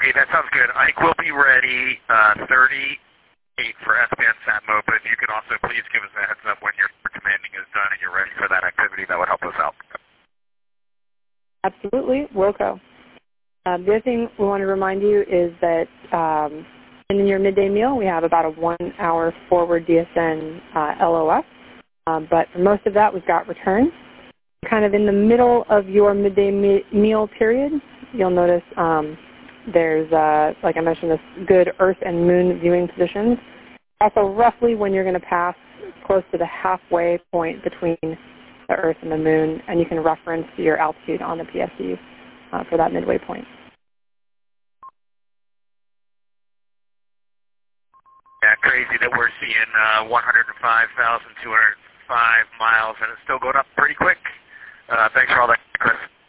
Okay, that sounds good. Ike will be ready 38 for S-band sat mode, but if you could also please give us a heads up when your commanding is done and you're ready for that activity, that would help us out. Absolutely, Wilco. The other thing we want to remind you is that in your midday meal, we have about a 1-hour forward DSN LOS, but for most of that, we've got returns. Kind of in the middle of your midday meal period, you'll notice there's, like I mentioned, this good Earth and Moon viewing positions. Also, roughly when you're going to pass close to the halfway point between the Earth and the Moon, and you can reference your altitude on the PSU for that midway point. Yeah, crazy that we're seeing 105,205 miles, and it's still going up pretty quick. Thanks for all that, Chris.